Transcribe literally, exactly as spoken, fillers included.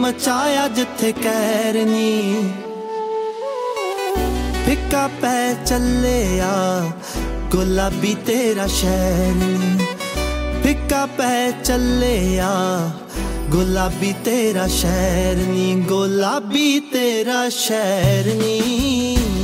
ਮਚਾਇਆ ਜਿੱਥੇ ਕਹਿਰ ਨੀ। ਫਿੱਕਾ ਪੈ ਚੱਲਿਆ ਗੁਲਾਬੀ ਤੇਰਾ ਸ਼ਹਿਰ ਨੀ। ਫਿੱਕਾ ਪੈ ਚੱਲਿਆ ਗੁਲਾਬੀ ਤੇਰਾ ਸ਼ਹਿਰ ਨੀ। ਗੁਲਾਬੀ ਤੇਰਾ ਸ਼ਹਿਰ ਨੀ।